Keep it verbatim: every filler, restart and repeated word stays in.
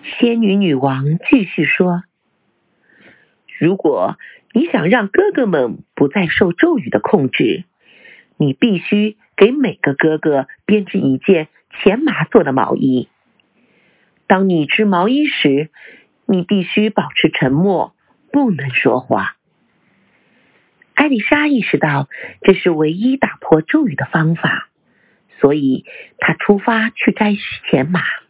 仙女女王继续说，如果你想让哥哥们不再受咒语的控制，你必须给每个哥哥编织一件钱麻做的毛衣。当你织毛衣时，你必须保持沉默，不能说话。艾丽莎意识到这是唯一打破咒语的方法，所以她出发去摘钱麻。